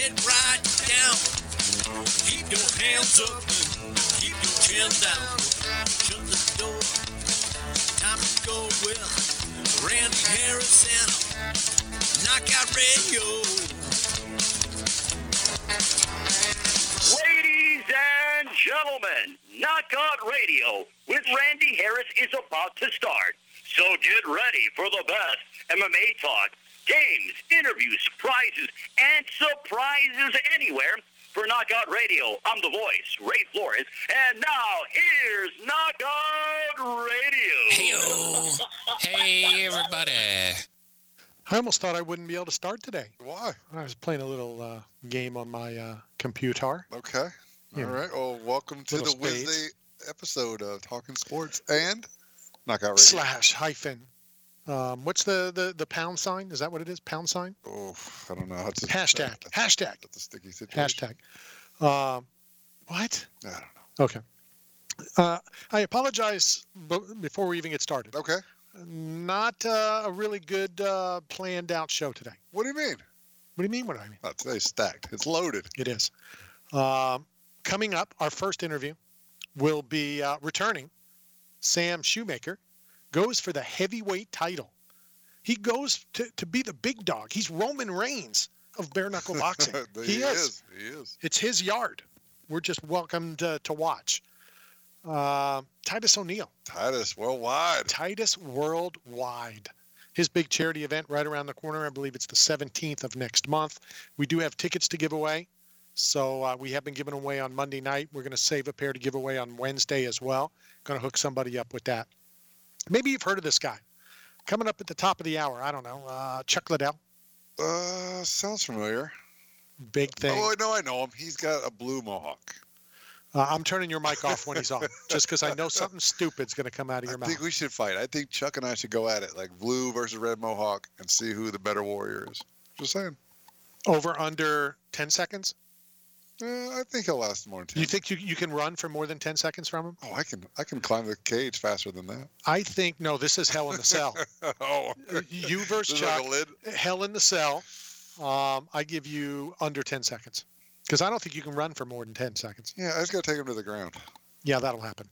sit right down. Keep your hands up, keep your chin down. Shut the door, time to go with Randy Harris and Knockout Radio. Ladies and gentlemen, Knockout Radio with Randy Harris is about to start. So get ready for the best MMA talk, games, interviews, prizes, and surprises anywhere. For Knockout Radio, I'm the voice, Ray Flores, and now here's Knockout Radio. Hey, everybody. I almost thought I wouldn't be able to start today. Why? I was playing a little game on my computer. Okay. All right. Well, welcome to Little the spades. Wednesday episode of Talking Sports and Knockout Radio. / what's the pound sign? Is that what it is? Pound sign? Oh, I don't know. It's Hashtag. Hashtag. That's a sticky situation. Hashtag. What? I don't know. Okay. I apologize before we even get started. Okay. Not a really good planned out show today. What do you mean? What do you mean? What do I mean? Oh, today's stacked. It's loaded. It is. Coming up, our first interview will be returning. Sam Shoemaker goes for the heavyweight title. He goes to be the big dog. He's Roman Reigns of bare knuckle boxing. He is. He is. It's his yard. We're just welcome to watch. Titus O'Neil. Titus Worldwide. Titus Worldwide. His big charity event right around the corner. I believe it's the 17th of next month. We do have tickets to give away. So we have been giving away on Monday night. We're going to save a pair to give away on Wednesday as well. Going to hook somebody up with that. Maybe you've heard of this guy. Coming up at the top of the hour. I don't know. Chuck Liddell. Sounds familiar. Big thing. Oh, no, I know him. He's got a blue mohawk. I'm turning your mic off when he's on, just because I know something stupid's going to come out of your mouth. I think we should fight. I think Chuck and I should go at it, like blue versus red mohawk, and see who the better warrior is. Just saying. Over under 10 seconds? I think he'll last more than 10. You think you can run for more than 10 seconds from him? Oh, I can climb the cage faster than that. I think, no, this is Hell in the Cell. Oh. You versus This is Chuck. like a lid? Hell in the Cell. I give you under 10 seconds. Because I don't think you can run for more than 10 seconds. Yeah, I just got to take him to the ground. Yeah, that'll happen.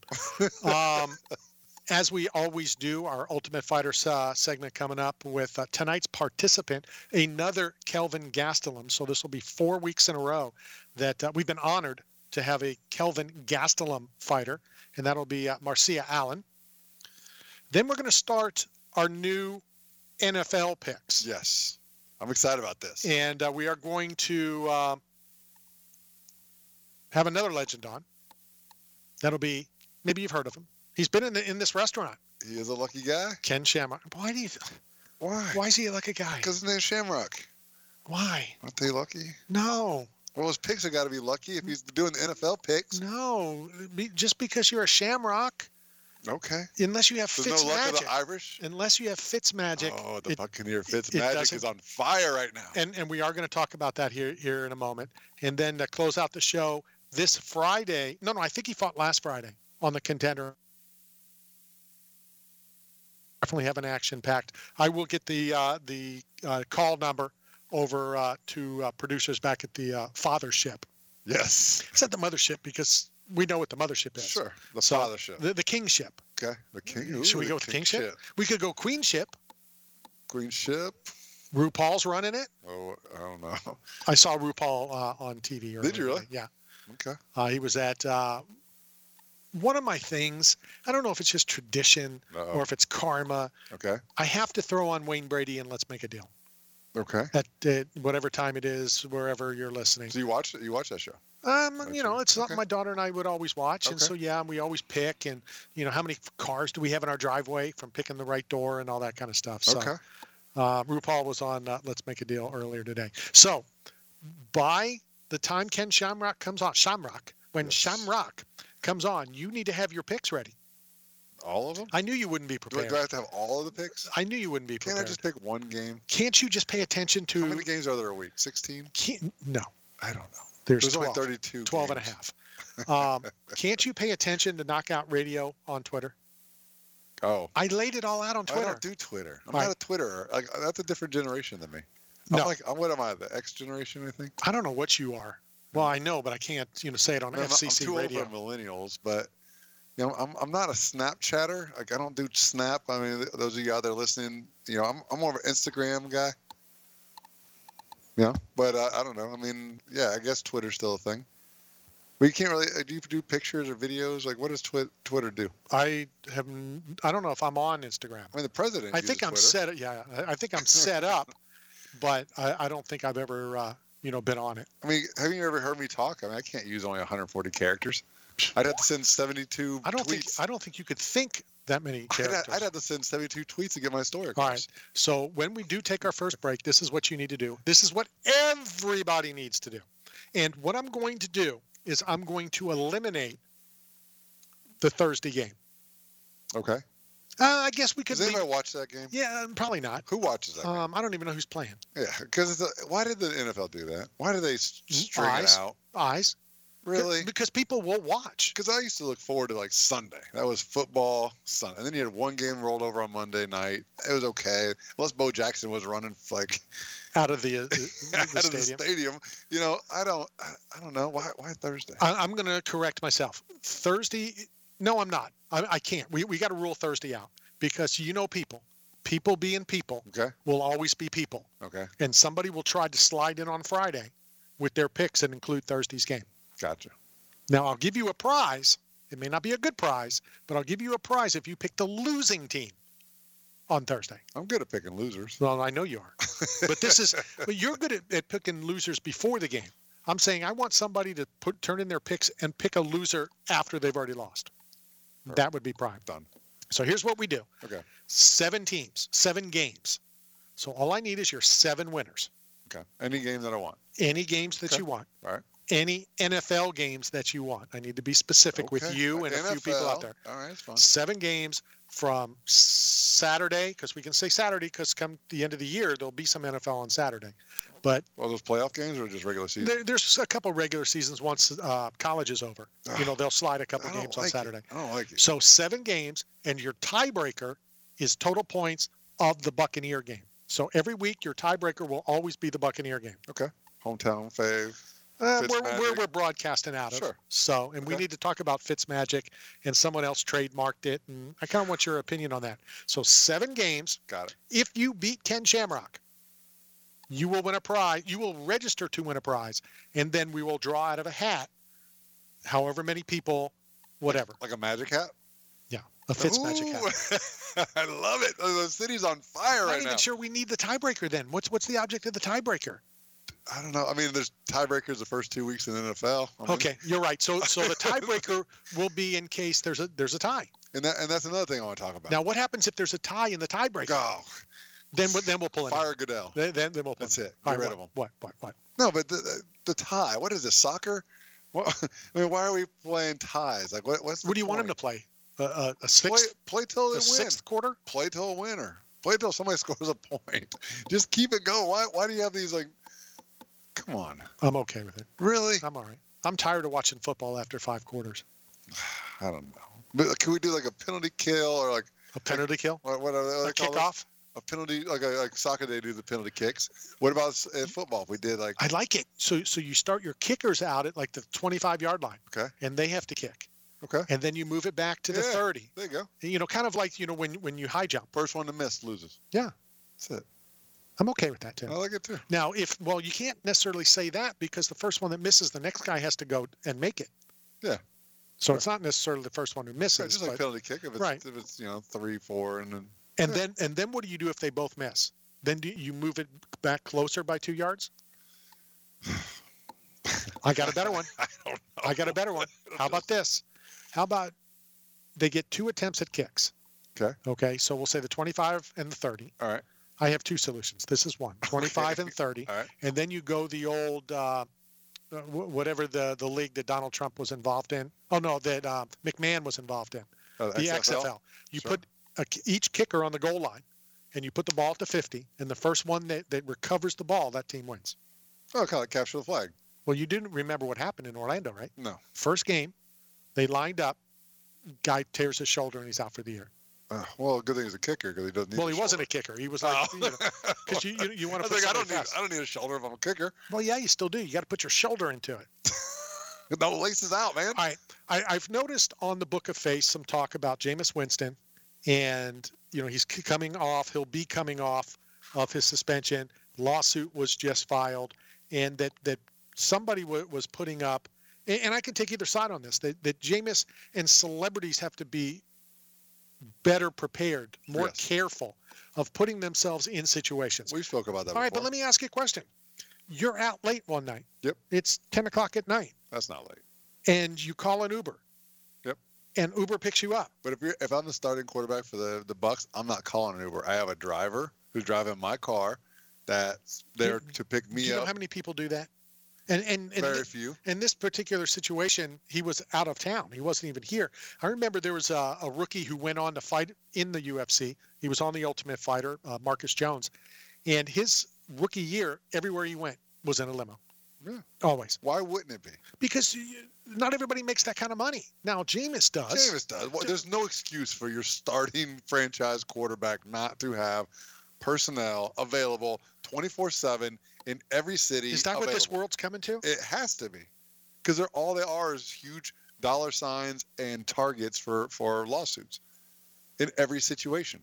As we always do, our Ultimate Fighter segment coming up with tonight's participant, another Kelvin Gastelum. So this will be 4 weeks in a row that we've been honored to have a Kelvin Gastelum fighter, and that'll be Marcia Allen. Then we're going to start our new NFL picks. Yes. I'm excited about this. And we are going to have another legend on. That'll be, maybe you've heard of him. He's been in this restaurant. He is a lucky guy? Ken Shamrock. Why is he a lucky guy? Because his name's Shamrock. Why? Aren't they lucky? No. Well, his picks have got to be lucky if he's doing the NFL picks. No. Just because you're a Shamrock. Okay. Unless you have There's no luck of Fitzmagic. the Irish? Unless you have Fitzmagic. Oh, the Buccaneer Fitzmagic doesn't- is on fire right now. And we are going to talk about that here in a moment. And then to close out the show this Friday. No, I think he fought last Friday on the Contender. Definitely have an action-packed. I will get the call number over to producers back at the Fathership. Yes. I said the Mothership because we know what the Mothership is. Sure. The So, Fathership. The Kingship. Okay. The King. Should we go with the Kingship? We could go Queenship. Queenship. RuPaul's running it. Oh, I don't know. I saw RuPaul on TV earlier. Did you really? Yeah. Okay. He was at one of my things. I don't know if it's just tradition Uh-oh. or if it's karma. Okay. I have to throw on Wayne Brady and Let's Make a Deal. Okay. At whatever time it is, wherever you're listening. So you watch that show? It's something Okay. my daughter and I would always watch. And Okay. so, yeah, we always pick. And, how many cars do we have in our driveway from picking the right door and all that kind of stuff. So, Okay. RuPaul was on Let's Make a Deal earlier today. So, by the time Ken Shamrock comes on, when Yes. Shamrock comes on, you need to have your picks ready. All of them? I knew you wouldn't be Do I prepared. have to have all of the picks? I knew you wouldn't be Can't prepared. I just pick one game? Can't you just pay attention to... How many games are there a week? 16? No. I don't know. There's There's 12. only 32 12 and a games. half. Can't you pay attention to Knockout Radio on Twitter? Oh. I laid it all out on I Twitter. don't do Twitter. I'm All not right. a Twitterer. That's a different generation than me. No. What am I? The X generation, I think. I don't know what you are. Well, I know, but I can't, say it on FCC I'm too radio. old for millennials, but I'm not a Snapchatter. Like I don't do Snap. I mean, those of you out there listening, I'm more of an Instagram guy. But I don't know. I mean, yeah, I guess Twitter's still a thing. But you can't really. Do you do pictures or videos? Like, what does Twitter do? I don't know if I'm on Instagram. I mean, the president. I think I'm Twitter. set. Yeah, I think I'm set up, but I don't think I've ever, been on it. I mean, have you ever heard me talk? I mean, I can't use only 140 characters. I'd have to send 72 tweets. I don't think you could think that many characters. I'd have to send 72 tweets to get my story across. All right. So when we do take our first break, this is what you need to do. This is what everybody needs to do. And what I'm going to do is I'm going to eliminate the Thursday game. Okay. I guess we could. Does anybody watch that game? Yeah, probably not. Who watches that game? I don't even know who's playing. Yeah, because why did the NFL do that? Why did they string it out? Eyes. Really? Because people will watch. Because I used to look forward to like Sunday. That was football Sunday. And then you had one game rolled over on Monday night. It was okay. Unless Bo Jackson was running like out of the out of the stadium. I don't know. Why Thursday? I'm going to correct myself. Thursday. No, I'm not. I can't. We got to rule Thursday out because people being people Okay. will always be people. Okay. And somebody will try to slide in on Friday with their picks and include Thursday's game. Gotcha. Now, I'll give you a prize. It may not be a good prize, but I'll give you a prize if you pick the losing team on Thursday. I'm good at picking losers. Well, I know you are. But you're good at picking losers before the game. I'm saying I want somebody to turn in their picks and pick a loser after they've already lost. Right. That would be prime. Done. So here's what we do. Okay. 7 teams, 7 games. So all I need is your 7 winners. Okay. Any game that I want. Any games that you want. All right. Any NFL games that you want. I need to be specific with you and NFL, a few people out there. All right, that's fine. 7 games from Saturday, because we can say Saturday because come the end of the year, there'll be some NFL on Saturday. But those playoff games or just regular season? There's a couple regular seasons once college is over. They'll slide a couple games on Saturday. I don't like it. So 7 games, and your tiebreaker is total points of the Buccaneer game. So every week, your tiebreaker will always be the Buccaneer game. Okay. Hometown fave. Where we're broadcasting out of. Sure. So, and we need to talk about Fitzmagic, and someone else trademarked it, and I kind of want your opinion on that. So 7 games. Got it. If you beat Ken Shamrock, you will win a prize. You will register to win a prize, and then we will draw out of a hat however many people, whatever. Like a magic hat? Yeah, a Fitzmagic hat. I love it. The city's on fire right now. I'm not even sure we need the tiebreaker then. What's the object of the tiebreaker? I don't know. I mean, there's tiebreakers the first 2 weeks in the NFL. Okay, you're right. So the tiebreaker will be in case there's a tie. And that's another thing I want to talk about. Now, what happens if there's a tie in the tiebreaker? Oh. Then we'll pull it. Fire Goodell. Then we'll pull That's it. Get rid of him. What? No, but the tie. What is this? Soccer? What, I mean, why are we playing ties? Like, what's? What do you want him to play? A sixth? Play till they win. Sixth quarter? Play till a winner. Play till somebody scores a point. Just keep it going. Why do you have these like? Come on. I'm okay with it. Really? I'm all right. I'm tired of watching football after 5 quarters. I don't know. But can we do like a penalty kill or like a penalty kill? What a kickoff? A penalty, like soccer, they do the penalty kicks. What about football? We did like. I like it. So you start your kickers out at like the 25-yard line. Okay. And they have to kick. Okay. And then you move it back to the 30. There you go. Kind of like when you high jump. First one to miss loses. Yeah. That's it. I'm okay with that too. I like it too. Now, you can't necessarily say that because the first one that misses, the next guy has to go and make it. Yeah. So it's not necessarily the first one who misses. Right, just like penalty kick if it's 3, 4, and then. And then what do you do if they both miss? Then do you move it back closer by 2 yards? I got a better one. I got a better one. How about this? How about they get 2 attempts at kicks? Okay. Okay. So we'll say the 25 and the 30. All right. I have 2 solutions. This is one. 25 and 30. All right. And then you go the old whatever the league that Donald Trump was involved in. Oh no, that McMahon was involved in. The XFL. You put each kicker on the goal line, and you put the ball at the 50, and the first one that recovers the ball, that team wins. Oh, kind of like capture the flag. Well, you didn't remember what happened in Orlando, right? No. First game, they lined up. Guy tears his shoulder, and he's out for the year. Well, good thing he's a kicker because he doesn't need. Well, he wasn't a kicker. He was like, because you want to. I was like, I don't need a shoulder if I'm a kicker. Well, yeah, you still do. You got to put your shoulder into it. No laces out, man. I've noticed on the Book of Face some talk about Jameis Winston, and he's coming off. He'll be coming off of his suspension. Lawsuit was just filed, and that somebody was putting up, and I can take either side on this. That Jameis and celebrities have to be better prepared, more careful of putting themselves in situations. We spoke about that. All right, but let me ask you a question. You're out late one night. Yep. It's 10 o'clock at night. That's not late. And you call an Uber. Yep. And Uber picks you up. But if I'm the starting quarterback for the Bucs, I'm not calling an Uber. I have a driver who's driving my car that's there to pick me up. Do you know how many people do that? And very few. In this particular situation, he was out of town. He wasn't even here. I remember there was a rookie who went on to fight in the UFC. He was on The Ultimate Fighter, Marcus Jones. And his rookie year, everywhere he went was in a limo. Yeah. Always. Why wouldn't it be? Because not everybody makes that kind of money. Now, Jameis does. Jameis does. Well, there's no excuse for your starting franchise quarterback not to have personnel available 24/7 in every city. Is that what this world's coming to? It has to be. Because all they are is huge dollar signs and targets for lawsuits in every situation.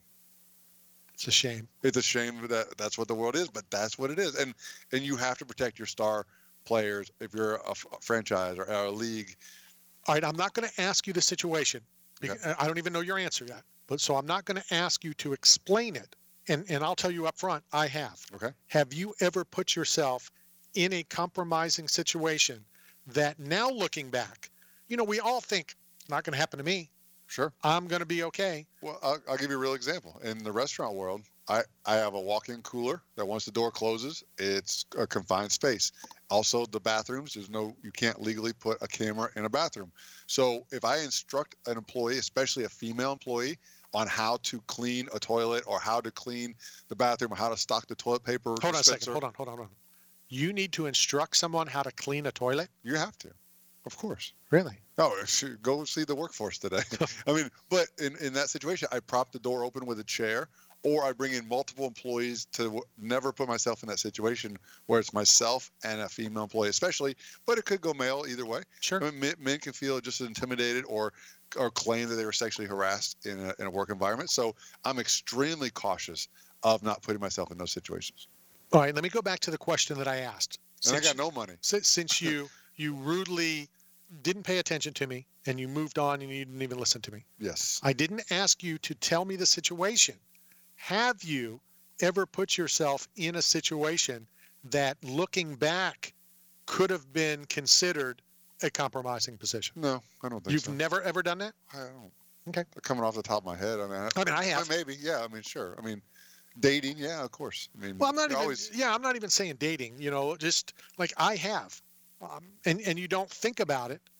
It's a shame. It's a shame that that's what the world is, but that's what it is. And you have to protect your star players if you're a franchise or a league. All right, I'm not going to ask you the situation. Okay. I don't even know your answer yet. So I'm not going to ask you to explain it. And I'll tell you up front, I have. Okay. Have you ever put yourself in a compromising situation that now looking back, we all think, not going to happen to me. Sure. I'm going to be okay. Well, I'll give you a real example. In the restaurant world, I have a walk-in cooler that once the door closes, it's a confined space. Also, the bathrooms, you can't legally put a camera in a bathroom. So if I instruct an employee, especially a female employee, on how to clean a toilet or how to clean the bathroom or how to stock the toilet paper. Hold on a second. Hold on. You need to instruct someone how to clean a toilet? You have to. Of course. Really? Oh, go see the workforce today. I mean, but in that situation, I prop the door open with a chair, or I bring in multiple employees to never put myself in that situation where it's myself and a female employee, especially, but it could go male either way. Sure. I mean, men can feel just intimidated or claim that they were sexually harassed in a work environment. So I'm extremely cautious of not putting myself in those situations. All right, let me go back to the question that I asked. And I got no money. Since you rudely didn't pay attention to me and you moved on and you didn't even listen to me. Yes. I didn't ask you to tell me the situation. Have you ever put yourself in a situation that looking back could have been considered a compromising position? No, I don't think You've so. never ever done that? I don't. Okay. Coming off the top of my head, I have. Maybe, yeah. I mean, sure. I mean, dating, yeah, of course. I mean, well, I'm not even saying dating. Just like I have, and you don't think about it.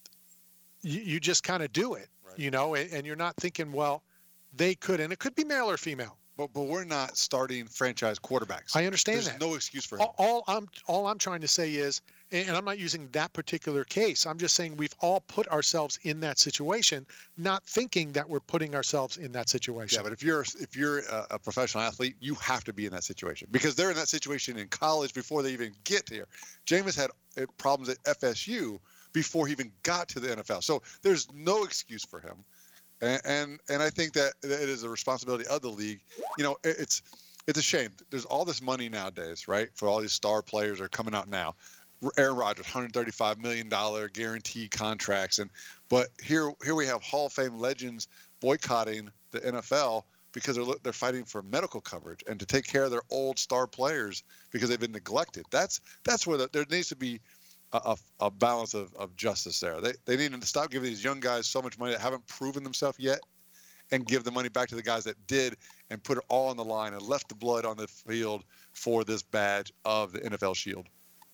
You just kind of do it, right. And you're not thinking, well, they could, and it could be male or female. But we're not starting franchise quarterbacks. I understand There's that. no excuse for him. All I'm trying to say is, and I'm not using that particular case. I'm just saying we've all put ourselves in that situation, not thinking that we're putting ourselves in that situation. Yeah, but if you're a professional athlete, you have to be in that situation because they're in that situation in college before they even get here. Jameis had problems at FSU before he even got to the NFL. So there's no excuse for him. And I think that it is a responsibility of the league. It's a shame. There's all this money nowadays, right? For all these star players are coming out now. Aaron Rodgers, $135 million guaranteed contracts, but here we have Hall of Fame legends boycotting the NFL because they're fighting for medical coverage and to take care of their old star players because they've been neglected. That's where there needs to be a balance of justice there. They need to stop giving these young guys so much money that haven't proven themselves yet and give the money back to the guys that did and put it all on the line and left the blood on the field for this badge of the NFL shield.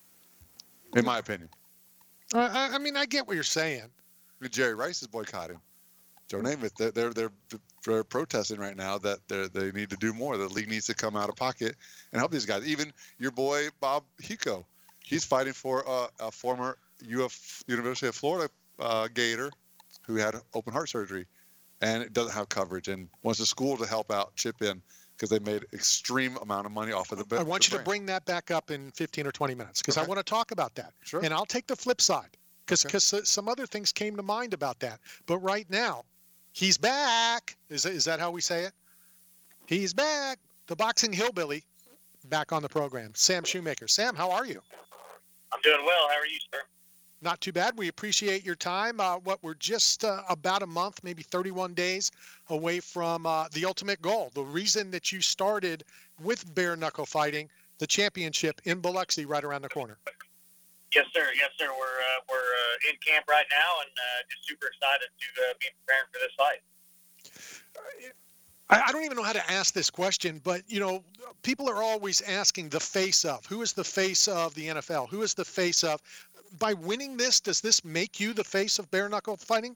In my opinion. I mean, I get what you're saying. Jerry Rice is boycotting. Joe Namath, they're protesting right now that they need to do more. The league needs to come out of pocket and help these guys. Even your boy Bob Hico, he's fighting for a former University of Florida Gator who had open heart surgery, and it doesn't have coverage, and wants the school to help out, chip in, because they made extreme amount of money off of the. I want you to brand. bring that back up in 15 or 20 minutes because I Okay. want to talk about that. Sure. And I'll take the flip side because Okay. some other things came to mind about that. But right now, he's back. Is that how we say it? He's back. The boxing hillbilly back on the program. Sam Shoemaker. Sam, how are you? I'm doing well. How are you, sir? Not too bad. We appreciate your time. We're just about a month, maybe 31 days away from the ultimate goal. The reason that you started with bare knuckle fighting, the championship in Biloxi right around the corner. Yes, sir. Yes, sir. We're in camp right now and just super excited to be preparing for this fight. I don't even know how to ask this question, but, people are always asking the face of. Who is the face of the NFL? Who is the face of? By winning this, does this make you the face of bare knuckle fighting?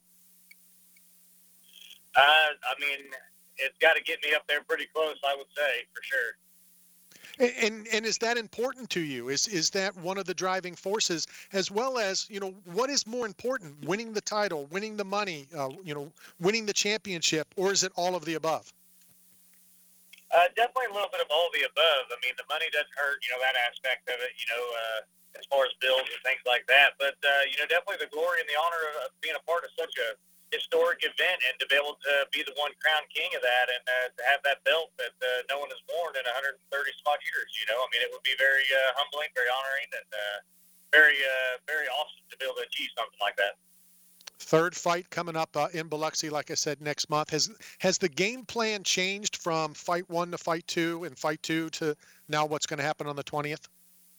I mean, it's got to get me up there pretty close, I would say, for sure. And is that important to you? Is that one of the driving forces, as well as, what is more important, winning the title, winning the money, winning the championship, or is it all of the above? Definitely a little bit of all of the above. I mean, the money doesn't hurt, that aspect of it, as far as bills and things like that. But, definitely the glory and the honor of being a part of such a historic event and to be able to be the one crowned king of that and to have that belt that no one has worn in 130 some odd years, I mean, it would be very humbling, very honoring, and very, very awesome to be able to achieve something like that. Third fight coming up in Biloxi, like I said, next month. Has the game plan changed from fight 1 to fight 2 and fight 2 to now what's going to happen on the 20th?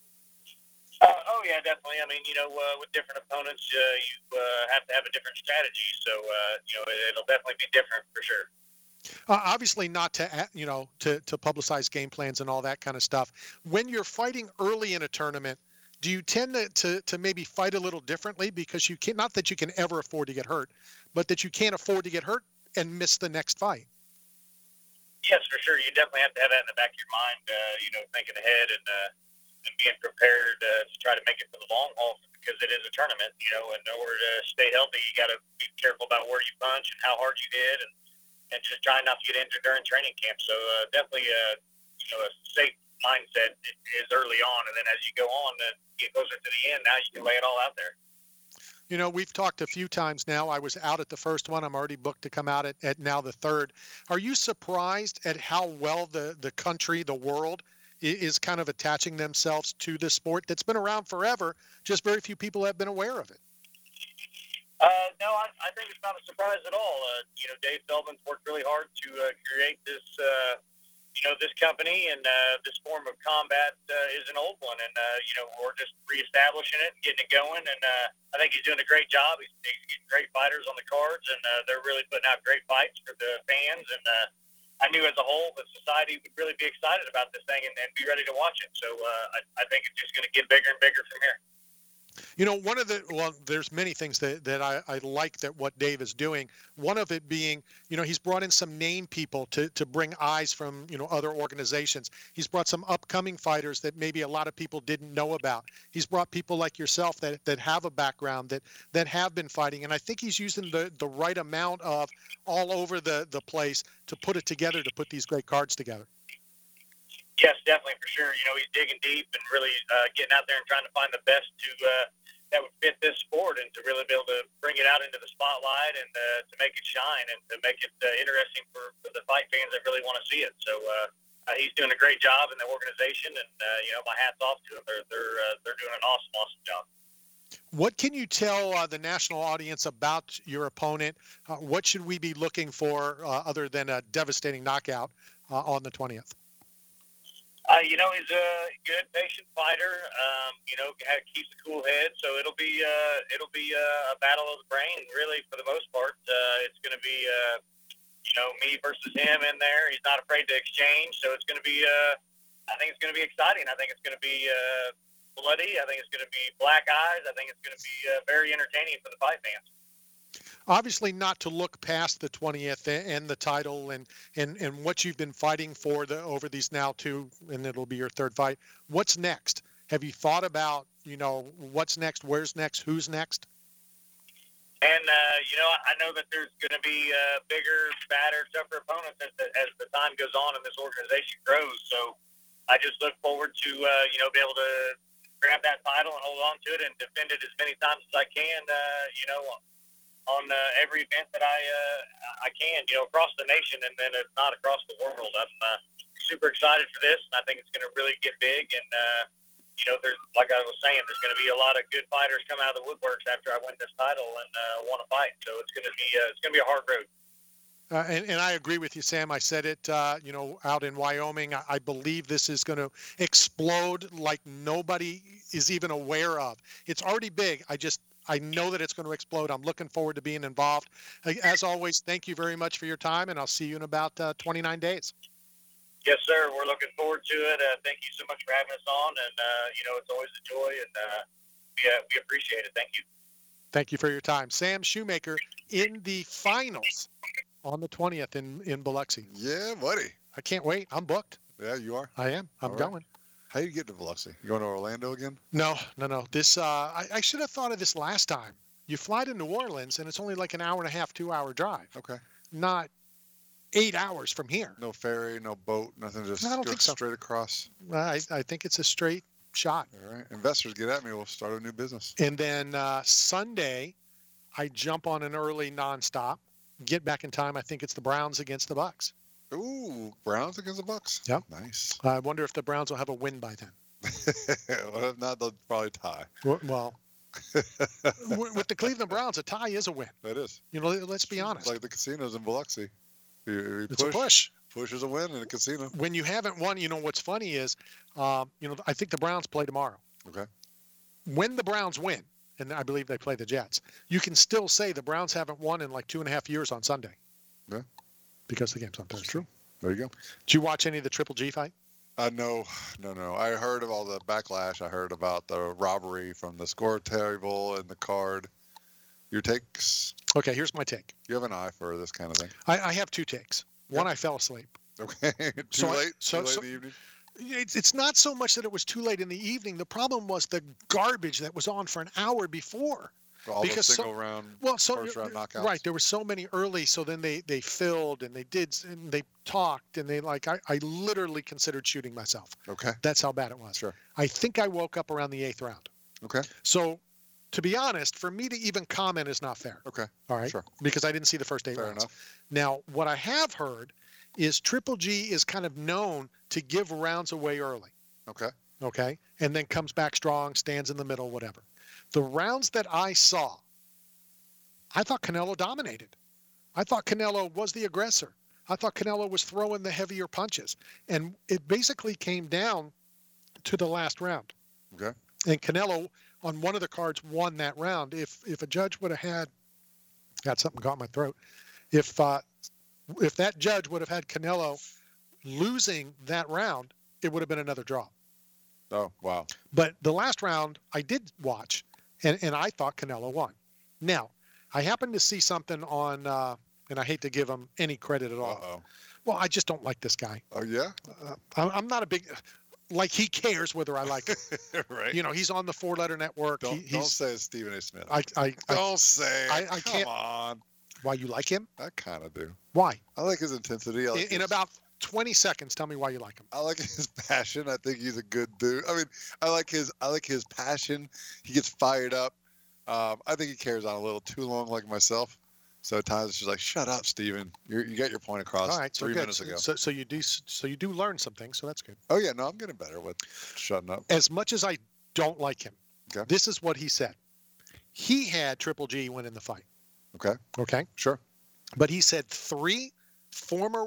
Oh, yeah, definitely. I mean, with different opponents, you have to have a different strategy. So, it'll definitely be different for sure. Obviously not to publicize game plans and all that kind of stuff. When you're fighting early in a tournament, do you tend to maybe fight a little differently because you can't, not that you can ever afford to get hurt, but that you can't afford to get hurt and miss the next fight? Yes, for sure. You definitely have to have that in the back of your mind, thinking ahead and being prepared to try to make it for the long haul because it is a tournament, in order to stay healthy, you got to be careful about where you punch and how hard you hit and just try not to get injured during training camp. So definitely, a safe mindset is early on. And then as you go on and get closer to the end, now you can lay it all out there. We've talked a few times now. I was out at the first one. I'm already booked to come out at now the third. Are you surprised at how well the country, the world, is kind of attaching themselves to this sport that's been around forever? Just very few people have been aware of it. No, I think it's not a surprise at all. Dave Feldman's worked really hard to create this, this company, and this form of combat is an old one, and we're just reestablishing it and getting it going. And I think he's doing a great job. He's getting great fighters on the cards, and they're really putting out great fights for the fans. And I knew as a whole that society would really be excited about this thing and be ready to watch it. So I think it's just going to get bigger and bigger from here. There's many things that I like that what Dave is doing. One of it being, he's brought in some name people to bring eyes from, other organizations. He's brought some upcoming fighters that maybe a lot of people didn't know about. He's brought people like yourself that have a background, that have been fighting. And I think he's using the right amount of all over the place to put it together, to put these great cards together. Yes, definitely, for sure. He's digging deep and really getting out there and trying to find the best that would fit this sport and to really be able to bring it out into the spotlight and to make it shine and to make it interesting for the fight fans that really want to see it. So he's doing a great job in the organization, and my hat's off to him. They're doing an awesome job. What can you tell the national audience about your opponent? What should we be looking for other than a devastating knockout on the 20th? He's a good, patient fighter. Keeps a cool head. So it'll be a battle of the brain, really, for the most part. It's going to be, me versus him in there. He's not afraid to exchange. So it's going to be, I think it's going to be exciting. I think it's going to be bloody. I think it's going to be black eyes. I think it's going to be very entertaining for the fight fans. Obviously not to look past the 20th and the title and what you've been fighting for over these now two, and it'll be your third fight. What's next? Have you thought about, what's next, where's next, who's next? And, I know that there's going to be bigger, badder, tougher opponents as the time goes on and this organization grows. So I just look forward to, be able to grab that title and hold on to it and defend it as many times as I can, on every event that I can, across the nation and then if not across the world. I'm super excited for this, and I think it's going to really get big. And, there's, like I was saying, there's going to be a lot of good fighters come out of the woodworks after I win this title and want to fight. So it's going to be a hard road. And I agree with you, Sam. I said it, out in Wyoming. I believe this is going to explode like nobody is even aware of. It's already big. I know that it's going to explode. I'm looking forward to being involved. As always, thank you very much for your time, and I'll see you in about 29 days. Yes, sir. We're looking forward to it. Thank you so much for having us on, and, it's always a joy, and we appreciate it. Thank you. Thank you for your time. Sam Shoemaker in the finals on the 20th in Biloxi. Yeah, buddy. I can't wait. I'm booked. Yeah, you are? I am. I'm going. How do you get to Biloxi? You going to Orlando again? No. This I should have thought of this last time. You fly to New Orleans, and it's only like an hour and a half, 2-hour drive. Okay. Not 8 hours from here. No ferry, no boat, nothing. Just No, I don't go think so. straight across. I think it's a straight shot. All right. Investors, get at me. We'll start a new business. And then Sunday, I jump on an early nonstop, get back in time. I think it's the Browns against the Bucks. Ooh, Browns against the Bucks. Yep. Nice. I wonder if the Browns will have a win by then. Well, if not, they'll probably tie. Well, with the Cleveland Browns, a tie is a win. That is. Let's be honest. It's like the casinos in Biloxi. It's a push. Push is a win in a casino. When you haven't won, what's funny is, I think the Browns play tomorrow. Okay. When the Browns win, and I believe they play the Jets, you can still say the Browns haven't won in like 2.5 years on Sunday. Yeah. Because the game's on Thursday. True. There you go. Did you watch any of the Triple G fight? No. I heard of all the backlash. I heard about the robbery from the score table and the card. Your takes? Okay, here's my take. You have an eye for this kind of thing. I have two takes. One, I fell asleep. Okay. Too late in the evening? It's not so much that it was too late in the evening. The problem was the garbage that was on for an hour before. All those single round, first round knockouts. Right. There were so many early, so then they filled and they talked and I literally considered shooting myself. Okay. That's how bad it was. Sure. I think I woke up around the 8th round. Okay. So, to be honest, for me to even comment is not fair. Okay. All right. Sure. Because I didn't see the first 8 Fair rounds. enough. Now, what I have heard is Triple G is kind of known to give rounds away early. Okay. Okay. And then comes back strong, stands in the middle, whatever. The rounds that I saw, I thought Canelo dominated. I thought Canelo was the aggressor. I thought Canelo was throwing the heavier punches. And it basically came down to the last round. Okay. And Canelo, on one of the cards, won that round. If a judge would have got something caught in my throat, if that judge would have had Canelo losing that round, it would have been another draw. Oh, wow. But the last round I did watch, and I thought Canelo won. Now, I happened to see something on, and I hate to give him any credit at all. Uh-oh. Well, I just don't like this guy. Oh, yeah? I'm not a big, like he cares whether I like him. Right. He's on the 4-letter network. Don't say it's Stephen A. Smith. Don't say it. I can't. Come on. Why, you like him? I kind of do. Why? I like his intensity. In about 20 seconds, tell me why you like him. I like his passion. I think he's a good dude. I mean, I like his passion. He gets fired up. I think he carries on a little too long, like myself. So at times it's just like, shut up, Steven. You got your point across. All right, so 3 good. minutes ago. So you do learn some things, so that's good. Oh yeah, no, I'm getting better with shutting up. As much as I don't like him, Okay. This is what he said. He had Triple G win in the fight. Okay. Okay. Sure. But he said three former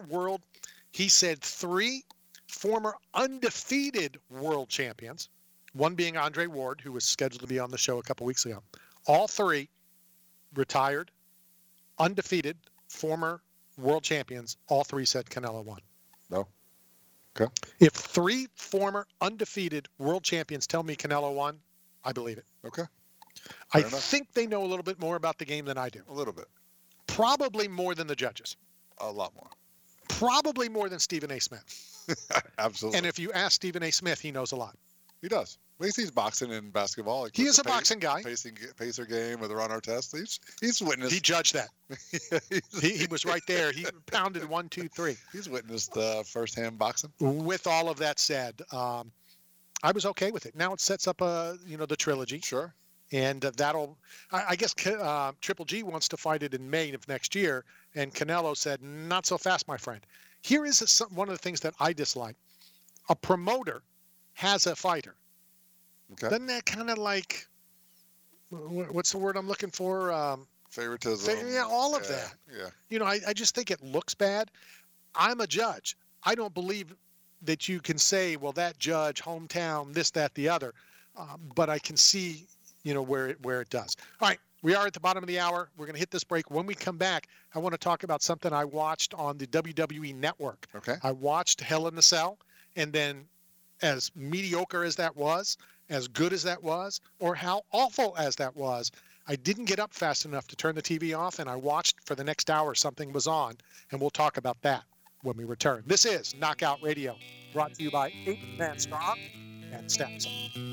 undefeated world champions, one being Andre Ward, who was scheduled to be on the show a couple weeks ago. All three retired, undefeated, former world champions. All three said Canelo won. No. Okay. If three former undefeated world champions tell me Canelo won, I believe it. Okay. I Fair enough. think they know a little bit more about the game than I do. A little bit. Probably more than the judges. A lot more. Probably more than Stephen A. Smith. Absolutely. And if you ask Stephen A. Smith, he knows a lot. He does. Well, he's boxing and basketball. He is a boxing guy. Pacer game with the Ron Artest. He's witnessed. He judged that. he was right there. He pounded 1, 2, 3. He's witnessed firsthand boxing. With all of that said, I was okay with it. Now it sets up the trilogy. Sure. And that'll, I guess, Triple G wants to fight it in May of next year, and Canelo said, "Not so fast, my friend." Here is one of the things that I dislike: a promoter has a fighter. Okay. Doesn't that kind of like, what's the word I'm looking for? Favoritism. Yeah, all of that. Yeah. I just think it looks bad. I'm a judge. I don't believe that you can say, well, that judge, hometown, this, that, the other. But I can see, where it does. All right, we are at the bottom of the hour. We're going to hit this break. When we come back, I want to talk about something I watched on the WWE Network. Okay. I watched Hell in the Cell, and then as mediocre as that was, as good as that was, or how awful as that was, I didn't get up fast enough to turn the TV off, and I watched for the next hour something was on, and we'll talk about that when we return. This is Knockout Radio, brought to you by 8 Man Strong and Steps.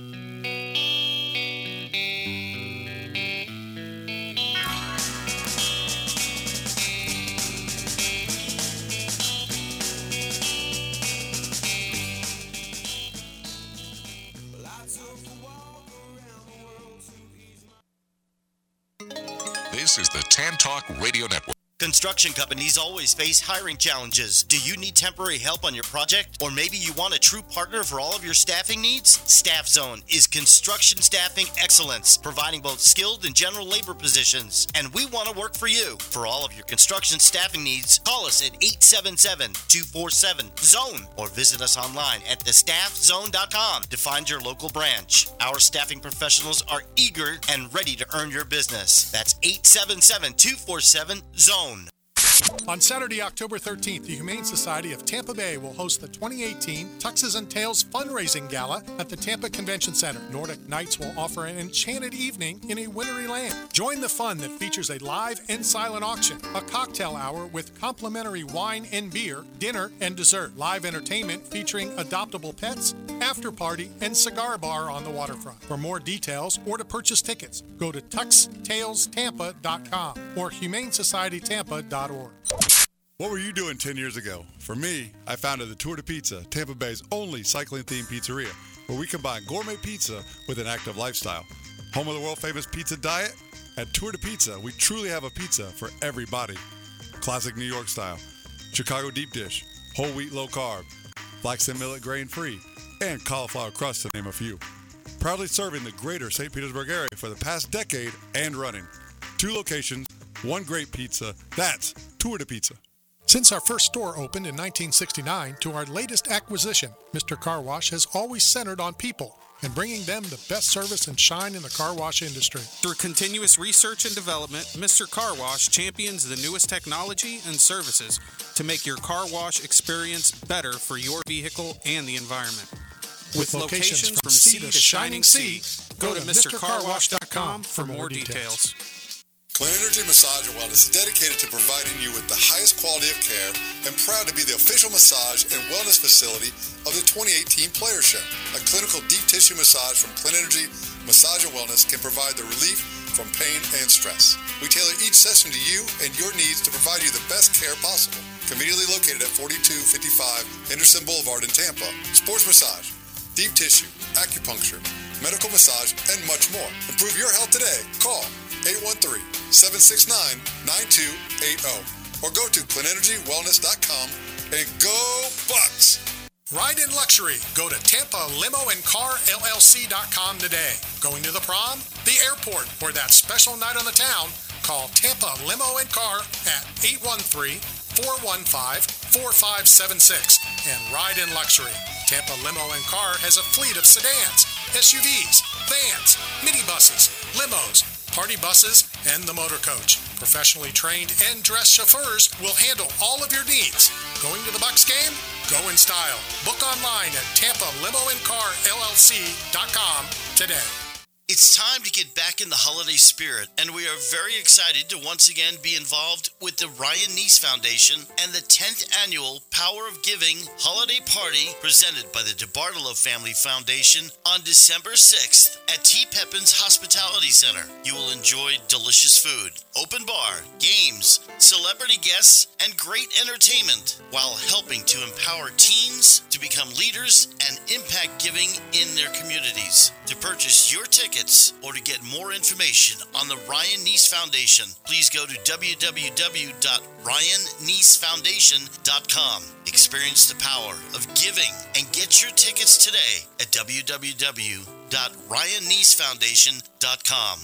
This is the Tan Talk Radio Network. Construction companies always face hiring challenges. Do you need temporary help on your project? Or maybe you want a true partner for all of your staffing needs? Staff Zone is construction staffing excellence, providing both skilled and general labor positions. And we want to work for you. For all of your construction staffing needs, call us at 877-247-ZONE or visit us online at thestaffzone.com to find your local branch. Our staffing professionals are eager and ready to earn your business. That's 877-247-ZONE. On Saturday, October 13th, the Humane Society of Tampa Bay will host the 2018 Tuxes and Tails Fundraising Gala at the Tampa Convention Center. Nordic Nights will offer an enchanted evening in a wintry land. Join the fun that features a live and silent auction, a cocktail hour with complimentary wine and beer, dinner and dessert, live entertainment featuring adoptable pets, after party, and cigar bar on the waterfront. For more details or to purchase tickets, go to tuxtailstampa.com or humanesocietytampa.org. What were you doing 10 years ago? For me, I founded the Tour de Pizza, Tampa Bay's only cycling-themed pizzeria, where we combine gourmet pizza with an active lifestyle. Home of the world-famous pizza diet? At Tour de Pizza, we truly have a pizza for every body. Classic New York style, Chicago deep dish, whole wheat low carb, flax and millet grain-free, and cauliflower crust to name a few. Proudly serving the greater St. Petersburg area for the past decade and running. 2 locations, 1 great pizza. That's Tour de Pizza. Since our first store opened in 1969 to our latest acquisition, Mr. Car Wash has always centered on people and bringing them the best service and shine in the car wash industry. Through continuous research and development, Mr. Car Wash champions the newest technology and services to make your car wash experience better for your vehicle and the environment. With locations from sea to shining sea, go to MrCarWash.com for more details. Clean Energy Massage and Wellness is dedicated to providing you with the highest quality of care and proud to be the official massage and wellness facility of the 2018 Players Show. A clinical deep tissue massage from Clean Energy Massage and Wellness can provide the relief from pain and stress. We tailor each session to you and your needs to provide you the best care possible. Conveniently located at 4255 Henderson Boulevard in Tampa. Sports massage, deep tissue, acupuncture, medical massage, and much more. Improve your health today. Call 813-769-9280 or go to cleanenergywellness.com and go Bucks! Ride in luxury. Go to TampaLimoandCarLLC.com today. Going to the prom? The airport, or that special night on the town? Call Tampa Limo and Car at 813-415-4576 and ride in luxury. Tampa Limo and Car has a fleet of sedans, SUVs, vans, minibuses, limos, party buses, and the motor coach. Professionally trained and dressed chauffeurs will handle all of your needs. Going to the Bucks game? Go in style. Book online at TampaLimoandCarLLC.com today. It's It's time to get back in the holiday spirit, and we are very excited to once again be involved with the Ryan Neese Foundation and the 10th annual Power of Giving holiday party presented by the DeBartolo Family Foundation on December 6th at T. Pepin's Hospitality Center. You will enjoy delicious food, open bar, games, celebrity guests, and great entertainment while helping to empower teens to become leaders and impact giving in their communities. To purchase your tickets or to get more information on the Ryan Neese Foundation, please go to www.ryanneesefoundation.com. Experience the power of giving and get your tickets today at www.ryanneesefoundation.com.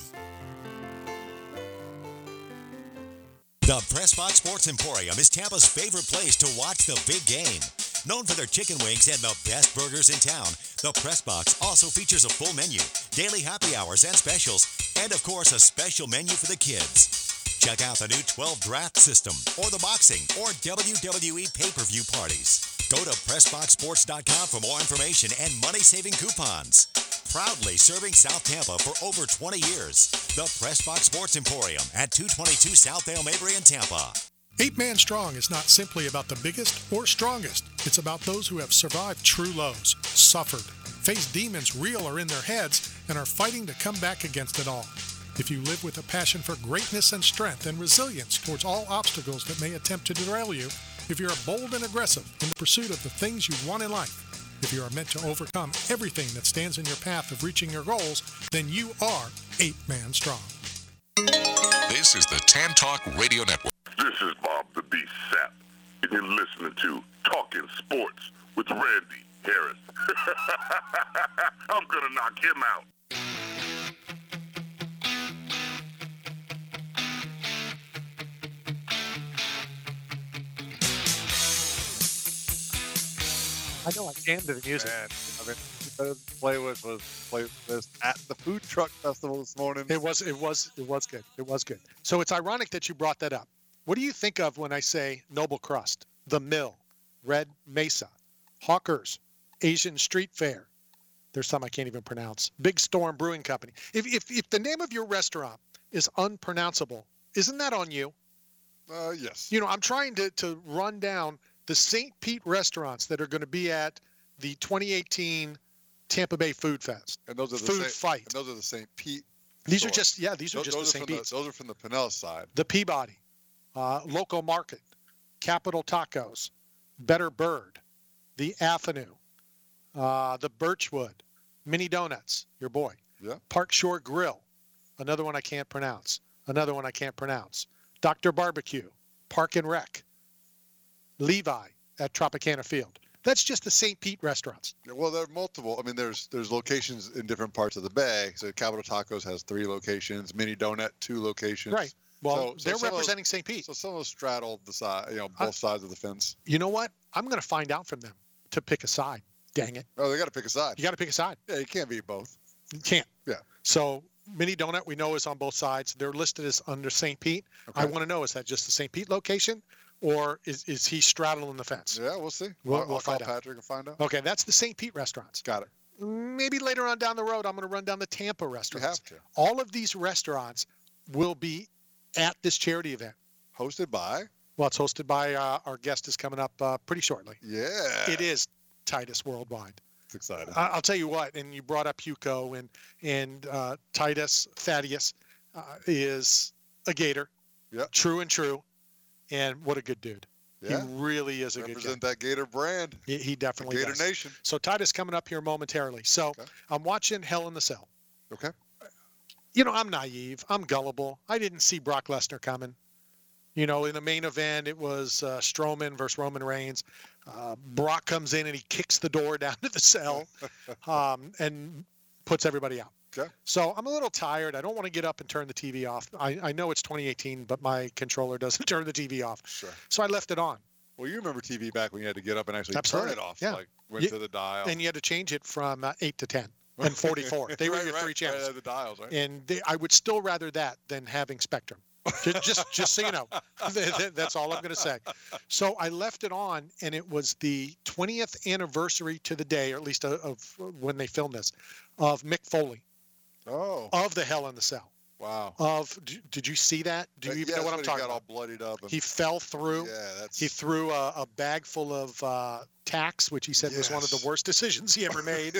The PressBox Sports Emporium is Tampa's favorite place to watch the big game. Known for their chicken wings and the best burgers in town, the PressBox also features a full menu, daily happy hours and specials, and of course a special menu for the kids. Check out the new 12 draft system, or the boxing, or WWE pay-per-view parties. Go to PressBoxSports.com for more information and money-saving coupons. Proudly serving South Tampa for over 20 years. The PressBox Sports Emporium at 222 Southdale Mabry in Tampa. 8-Man Strong is not simply about the biggest or strongest. It's about those who have survived true lows, suffered, faced demons real or in their heads, and are fighting to come back against it all. If you live with a passion for greatness and strength and resilience towards all obstacles that may attempt to derail you, if you're bold and aggressive in the pursuit of the things you want in life, if you are meant to overcome everything that stands in your path of reaching your goals, then you are 8-Man Strong. This is the Tan Talk Radio Network. This is Bob the Beast Sapp, and you're listening to Talking Sports with Randy Harris. I'm gonna knock him out. I know I jammed to the music. Man, I mean, the playlist was at the food truck festival this morning. It was good. It was good. So it's ironic that you brought that up. What do you think of when I say Noble Crust, The Mill, Red Mesa, Hawkers, Asian Street Fair? There's some I can't even pronounce. Big Storm Brewing Company. If the name of your restaurant is unpronounceable, isn't that on you? Yes. You know, I'm trying to run down the St. Pete restaurants that are going to be at the 2018 Tampa Bay Food Fest. And those are the Food Fight. And those are the St. Pete. These stores. are just the St. Pete's. Those are from the Pinellas side. The Peabody, Local Market, Capital Tacos, Better Bird, the Avenue, the Birchwood, Mini Donuts, your boy. Yeah. Park Shore Grill, another one I can't pronounce. Dr. Barbecue, Park and Rec, Levi at Tropicana Field. That's just the St. Pete restaurants. Yeah, well, there are multiple. I mean, there's locations in different parts of the Bay. So Capital Tacos has 3 locations. Mini Donut 2 locations. Right. Well, so they're representing St. Pete. So some of those straddle the side, both sides of the fence. You know what? I'm going to find out from them to pick a side. Dang it. Oh, they got to pick a side. You got to pick a side. Yeah, you can't beat both. You can't. Yeah. So Mini Donut we know is on both sides. They're listed as under St. Pete. Okay. I want to know, is that just the St. Pete location? Or is he straddling the fence? Yeah, we'll see. We'll I'll find call out. Patrick and find out. Okay, that's the St. Pete restaurants. Got it. Maybe later on down the road, I'm going to run down the Tampa restaurants. You have to. All of these restaurants will be at this charity event. Hosted by? Well, it's hosted by our guest is coming up pretty shortly. Yeah. It is Titus Worldwide. It's exciting. I'll tell you what, and you brought up Hugo and Titus Thaddeus is a Gator. Yep. True and true. And what a good dude. Yeah. He really is a good guy. Represent that Gator brand. He definitely Gator does. Nation. So Titus coming up here momentarily. So Okay. I'm watching Hell in the Cell. Okay. You know, I'm naive. I'm gullible. I didn't see Brock Lesnar coming. You know, in the main event, it was Strowman versus Roman Reigns. Brock comes in and he kicks the door down to the cell and puts everybody out. Okay. So I'm a little tired. I don't want to get up and turn the TV off. I know it's 2018, but my controller doesn't turn the TV off. Sure. So I left it on. Well, you remember TV back when you had to get up and actually Absolutely. turn it off. Yeah. Like went to the dial. And you had to change it from 8 to 10 and 44. They were Right, your right, 3 channels. Right, the dials, right? And I would still rather that than having Spectrum. just so you know. That's all I'm going to say. So I left it on, and it was the 20th anniversary to the day, or at least of when they filmed this, of Mick Foley. of the Hell in the Cell. Wow. Did you see that? Do you even know what I'm talking He got about? all bloodied up. He fell through. Yeah, He threw a bag full of tacks, which he said was one of the worst decisions he ever made.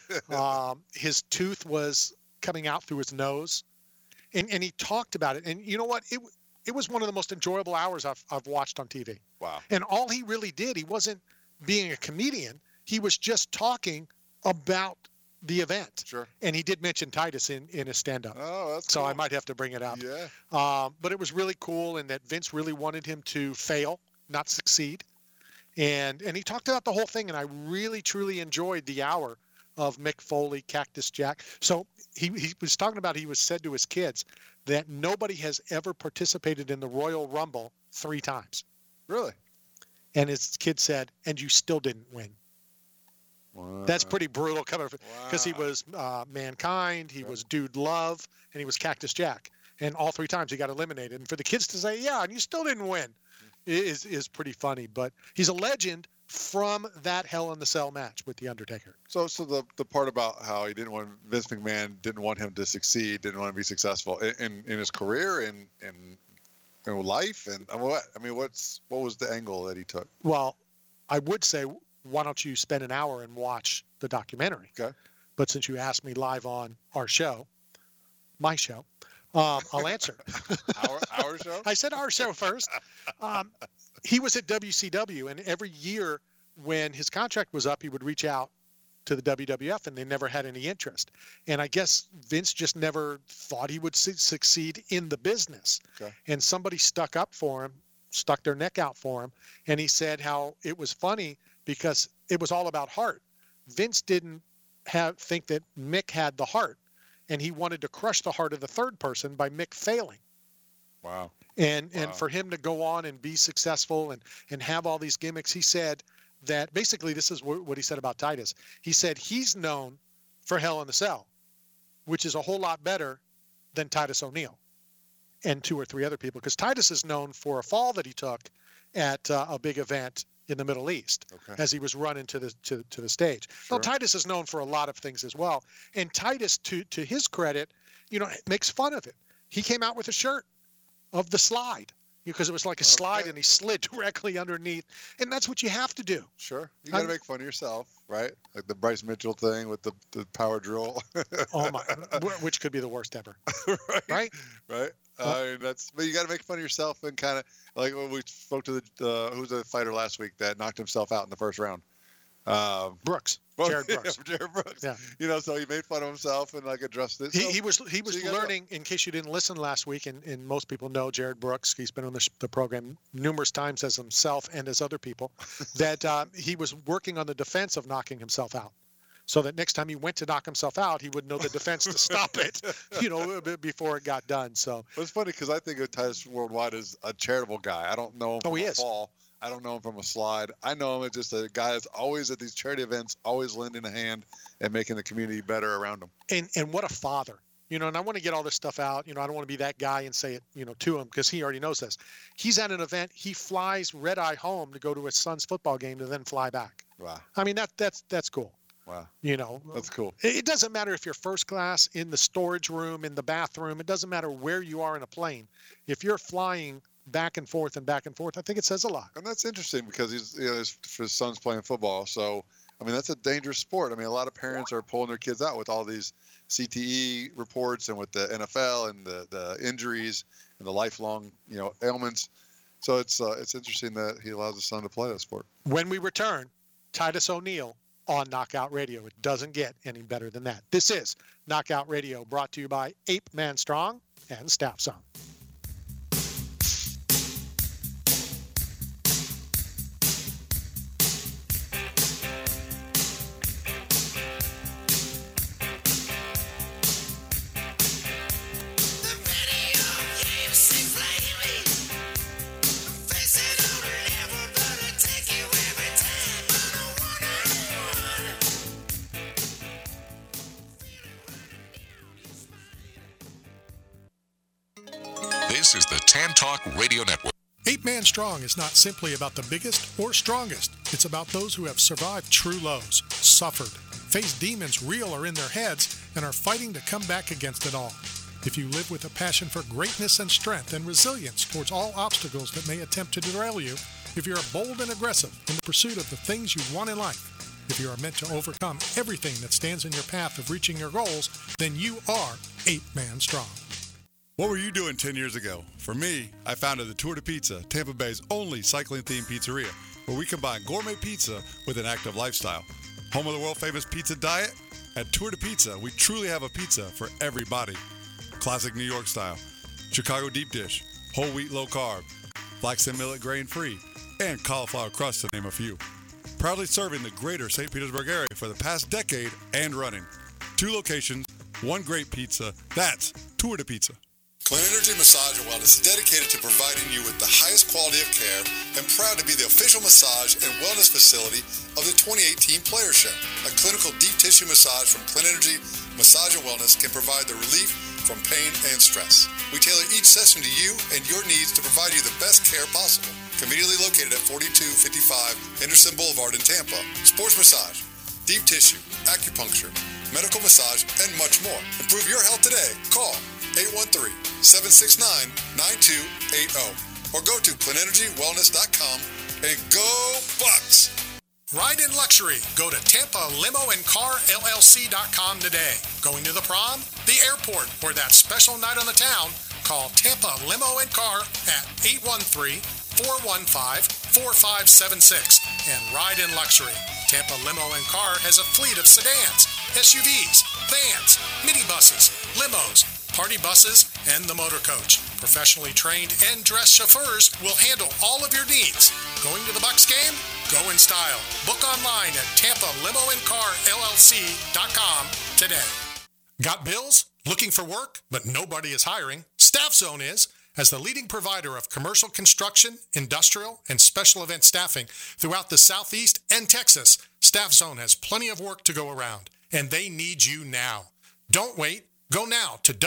His tooth was coming out through his nose, and he talked about it. And you know what? It was one of the most enjoyable hours I've watched on TV. Wow. And all he really did, he wasn't being a comedian. He was just talking about the event. Sure. And he did mention Titus in his stand-up. Oh, that's so cool. I might have to bring it up. Yeah. But it was really cool, and that Vince really wanted him to fail, not succeed. And he talked about the whole thing, and I really, truly enjoyed the hour of Mick Foley, Cactus Jack. So he was talking about, he was said to his kids that nobody has ever participated in the Royal Rumble 3 times. Really? And his kid said, and you still didn't win. Wow. That's pretty brutal coming because he was Mankind, he was Dude Love, and he was Cactus Jack. And all 3 times he got eliminated. And for the kids to say, yeah, and you still didn't win is pretty funny. But he's a legend from that Hell in the Cell match with The Undertaker. So the part about how he didn't want, Vince McMahon didn't want him to succeed, didn't want to be successful in his career, in life, and what was the angle that he took? Well, I would say, why don't you spend an hour and watch the documentary? Okay. But since you asked me live on our show, my show, I'll answer. Our show? I said our show first. He was at WCW, and every year when his contract was up, he would reach out to the WWF, and they never had any interest. And I guess Vince just never thought he would succeed in the business. Okay. And somebody stuck their neck out for him, and he said how it was funny because it was all about heart. Vince didn't think that Mick had the heart, and he wanted to crush the heart of the third person by Mick failing. Wow. And for him to go on and be successful and have all these gimmicks, he said that basically this is what he said about Titus. He said he's known for Hell in the Cell, which is a whole lot better than Titus O'Neil and 2 or 3 other people, because Titus is known for a fall that he took at a big event in the Middle East as he was running to the stage. Sure. Well, Titus is known for a lot of things as well. And Titus, to his credit, makes fun of it. He came out with a shirt of the slide because it was like a slide and he slid directly underneath. And that's what you have to do. Sure. You got to make fun of yourself, right? Like the Bryce Mitchell thing with the power drill. Oh my, which could be the worst ever. Right? Right. But you got to make fun of yourself and kind of like when we spoke to who's the fighter last week that knocked himself out in the first round. Brooks. Jared Brooks. Jared Brooks. Yeah. So he made fun of himself and like addressed it. He was learning, in case you didn't listen last week, and most people know Jared Brooks. He's been on the program numerous times as himself and as other people, that he was working on the defense of knocking himself out. So that next time he went to knock himself out, he would know the defense to stop it, before it got done. So it's funny because I think of Titus Worldwide as a charitable guy. I don't know him from a fall. I don't know him from a slide. I know him as just a guy that's always at these charity events, always lending a hand and making the community better around him. And what a father. And I want to get all this stuff out. I don't want to be that guy and say it, to him because he already knows this. He's at an event. He flies red-eye home to go to his son's football game to then fly back. Wow. I mean, that's cool. Wow. That's cool. It doesn't matter if you're first class, in the storage room, in the bathroom. It doesn't matter where you are in a plane. If you're flying back and forth, I think it says a lot. And that's interesting because his son's playing football. So, I mean, that's a dangerous sport. I mean, a lot of parents are pulling their kids out with all these CTE reports and with the NFL and the injuries and the lifelong, ailments. So it's interesting that he allows his son to play that sport. When we return, Titus O'Neil on Knockout Radio. It doesn't get any better than that. This is Knockout Radio, brought to you by 8 Man Strong and Staff Zone. This is the Tan Talk Radio Network. 8 Man Strong is not simply about the biggest or strongest. It's about those who have survived true lows, suffered, face demons real or in their heads and are fighting to come back against it all. If you live with a passion for greatness and strength and resilience towards all obstacles that may attempt to derail you, if you are bold and aggressive in the pursuit of the things you want in life, if you are meant to overcome everything that stands in your path of reaching your goals, then you are 8-man strong. What were you doing 10 years ago? For me, I founded the Tour de Pizza, Tampa Bay's only cycling-themed pizzeria, where we combine gourmet pizza with an active lifestyle. Home of the world-famous pizza diet? At Tour de Pizza, we truly have a pizza for every body. Classic New York style, Chicago deep dish, whole wheat low carb, flax and millet grain free, and cauliflower crust to name a few. Proudly serving the greater St. Petersburg area for the past decade and running. 2 locations, 1 great pizza. That's Tour de Pizza. Clean Energy Massage and Wellness is dedicated to providing you with the highest quality of care and proud to be the official massage and wellness facility of the 2018 Players Show. A clinical deep tissue massage from Clean Energy Massage and Wellness can provide the relief from pain and stress. We tailor each session to you and your needs to provide you the best care possible. Conveniently located at 4255 Henderson Boulevard in Tampa. Sports massage, deep tissue, acupuncture, medical massage, and much more. Improve your health today. Call 813-769-9280 or go to cleanenergywellness.com and go Bucks! Ride in luxury. Go to TampaLimoandCarLLC.com today. Going to the prom, the airport, or that special night on the town? Call Tampa Limo and Car at 813-415-4576 and ride in luxury. Tampa Limo and Car has a fleet of sedans, SUVs, vans, minibuses, limos, party buses, and the motor coach. Professionally trained and dressed chauffeurs will handle all of your needs. Going to the Bucks game? Go in style. Book online at TampaLimoandCarLLC.com today. Got bills? Looking for work, but nobody is hiring? Staff Zone is. As the leading provider of commercial construction, industrial, and special event staffing throughout the Southeast and Texas, Staff Zone has plenty of work to go around, and they need you now. Don't wait. Go now to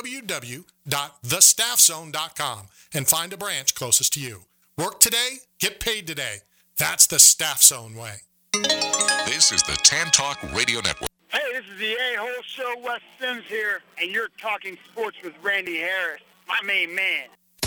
www.thestaffzone.com and find a branch closest to you. Work today, get paid today. That's the Staff Zone way. This is the Tan Talk Radio Network. Hey, this is the A-Hole Show, Wes Sims here, and you're talking sports with Randy Harris, my main man.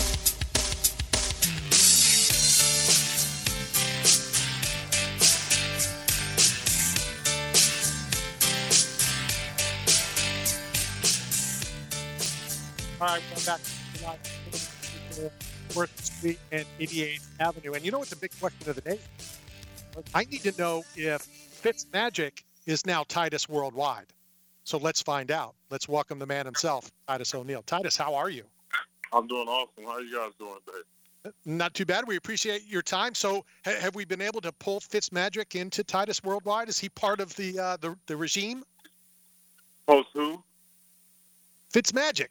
All right, we're back to Worth Street and 88th Avenue. And you know what the big question of the day is? I need to know if Fitzmagic is now Titus Worldwide. So let's find out. Let's welcome the man himself, Titus O'Neil. Titus, how are you? I'm doing awesome. How are you guys doing today? Not too bad. We appreciate your time. So have we been able to pull Fitzmagic into Titus Worldwide? Is he part of the regime? Post who? Fitzmagic.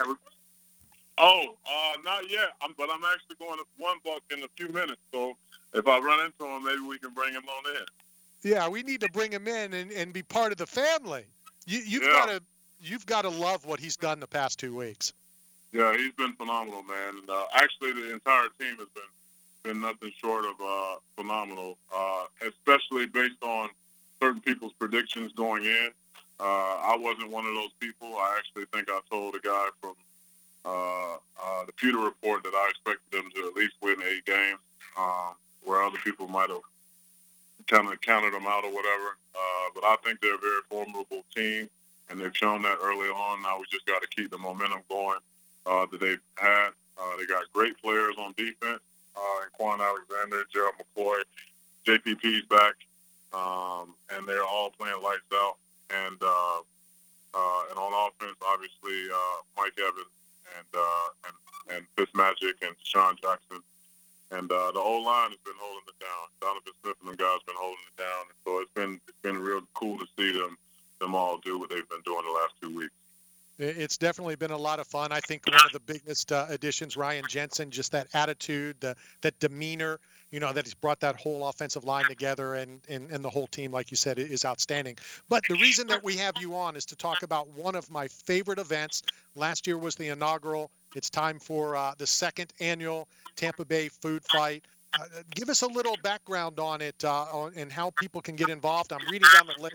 Not yet. But I'm actually going to One Buck in a few minutes. So if I run into him, maybe we can bring him on in. Yeah, we need to bring him in and be part of the family. You've got to love what he's done the past 2 weeks. Yeah, he's been phenomenal, man. And, actually, the entire team has been nothing short of phenomenal, especially based on certain people's predictions going in. I wasn't one of those people. I actually think I told a guy from the Pewter Report that I expected them to at least win 8 games, where other people might have kind of counted them out or whatever. But I think they're a very formidable team, and they've shown that early on. Now we just got to keep the momentum going that they've had. They got great players on defense, Quan Alexander, Gerald McCoy, JPP's back, and they're all playing lights out. And on offense, obviously, Mike Evans and Fitzmagic and Deshaun Jackson. And the O-line has been holding it down. Donovan Smith and them guys have been holding it down. And so it's been real cool to see them all do what they've been doing the last 2 weeks. It's definitely been a lot of fun. I think one of the biggest additions, Ryan Jensen, just that attitude, that demeanor, that he's brought that whole offensive line together and the whole team, like you said, is outstanding. But the reason that we have you on is to talk about one of my favorite events. Last year was the inaugural. It's time for the second annual Tampa Bay Food Fight. Give us a little background on it and how people can get involved. I'm reading down the list.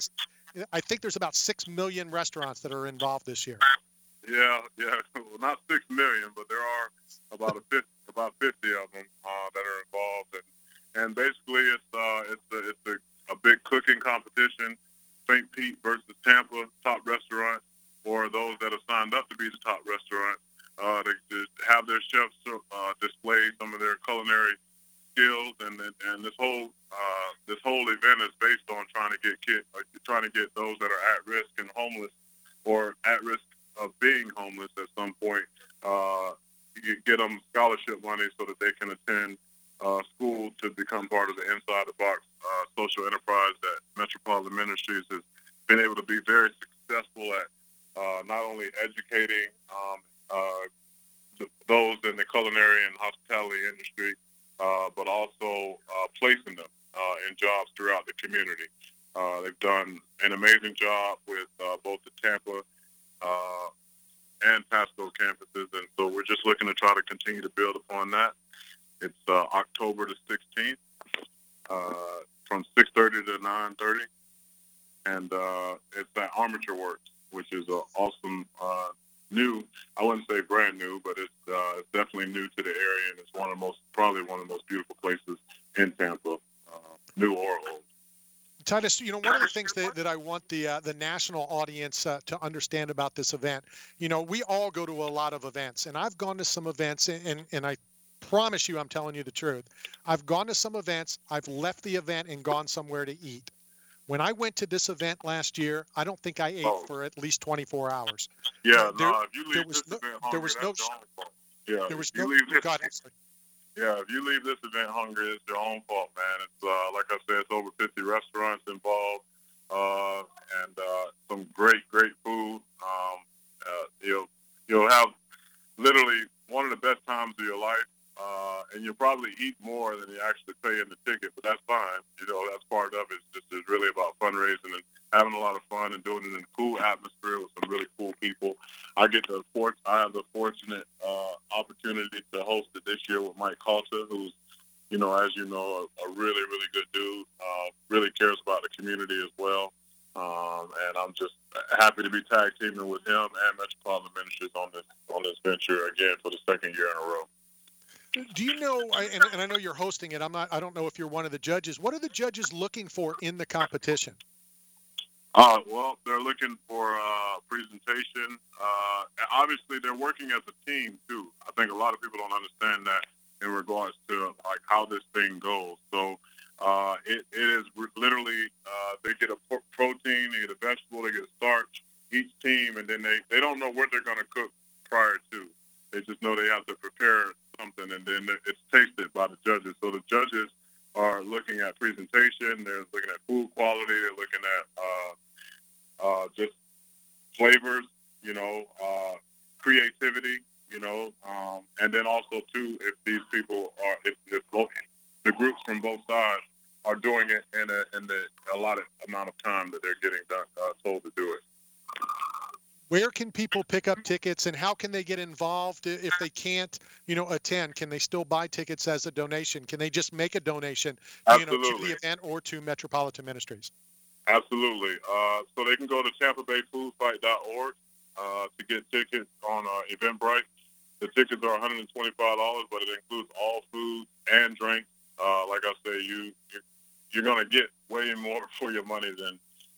I think there's about 6 million restaurants that are involved this year. Yeah. Well, not 6 million, but there are about 50 of them that are involved, and basically it's a big cooking competition. St. Pete versus Tampa, top restaurant, or those that have signed up to be the top restaurant. To have their chefs display some of their culinary skills, and this whole event is based on trying to get those that are at risk and homeless, or at risk of being homeless at some point, get them scholarship money so that they can attend school to become part of the Inside the Box social enterprise that Metropolitan Ministries has been able to be very successful at, not only educating those in the culinary and hospitality industry, but also placing them in jobs throughout the community. They've done an amazing job with both the Tampa and Pasco campuses, and so we're just looking to try to continue to build upon that. It's October the 16th from 6:30 to 9:30, and it's at Armature Works, which is an awesome new. I wouldn't say brand new, but it's definitely new to the area, and it's probably one of the most beautiful places in Tampa, new or old. Titus, one of the things that I want the national audience to understand about this event, we all go to a lot of events, and I've gone to some events, and I promise you, I'm telling you the truth. I've gone to some events, I've left the event and gone somewhere to eat. When I went to this event last year, I don't think I ate for at least 24 hours. Yeah, if you leave this event hungry, there was no. that's your own fault. Yeah, there was if you no. leave this, God, yeah, if you leave this event hungry, it's your own fault, man. It's like I said, it's over 50 restaurants involved, and some great food. You'll have literally one of the best times of your life, and you'll probably eat more than you actually pay in the ticket, but that's fine. That's part of it. It's really about fundraising and having a lot of fun and doing it in a cool atmosphere with some really cool people. I have the fortunate opportunity to host it this year with Mike Calta, who's, as you know, a really, really good dude, really cares about the community as well. And I'm just happy to be tag teaming with him and Metropolitan Ministries on this venture again for the second year in a row. Do you know, and I know you're hosting it, I don't know if you're one of the judges. What are the judges looking for in the competition? Well, they're looking for presentation. Obviously, they're working as a team, too. I think a lot of people don't understand that in regards to how this thing goes. So it is literally, they get a protein, they get a vegetable, they get a starch, each team, and then they don't know what they're going to cook prior to. They just know they have to prepare something, and then it's tasted by the judges. So the judges are looking at presentation, they're looking at food quality, they're looking at just flavors, creativity, and then also too, if these people are, if the groups from both sides are doing it in the allotted amount of time that they're getting told to do it. Where can people pick up tickets, and how can they get involved if they can't, attend? Can they still buy tickets as a donation? Can they just make a donation, to the event or to Metropolitan Ministries? Absolutely. So they can go to TampaBayFoodFight.org to get tickets on Eventbrite. The tickets are $125, but it includes all food and drinks. Like I say, you're going to get way more for your money than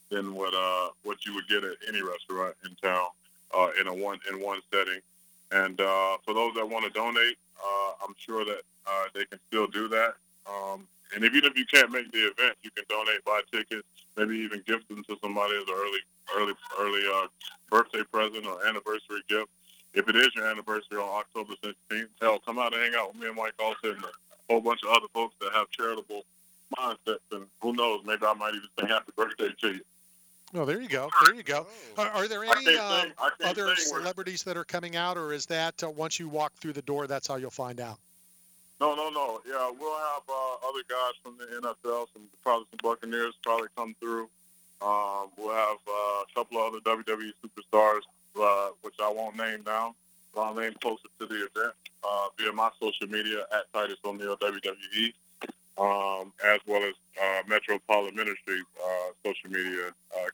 what you would get at any restaurant in town in one setting. And for those that want to donate, I'm sure that they can still do that. And even if you can't make the event, you can donate, buy tickets, maybe even gift them to somebody as an early birthday present or anniversary gift. If it is your anniversary on October 16th, hell, come out and hang out with me and Mike Alton and a whole bunch of other folks that have charitable mindsets. And who knows, maybe I might even say happy birthday to you. Oh, there you go. Are there any other celebrities that are coming out, or is that once you walk through the door, that's how you'll find out? No. Yeah, we'll have other guys from the NFL, probably some Buccaneers probably come through. We'll have a couple of other WWE superstars, which I won't name now, but I'll name closer to the event via my social media at Titus O'Neil WWE, as well as Metropolitan Ministries social media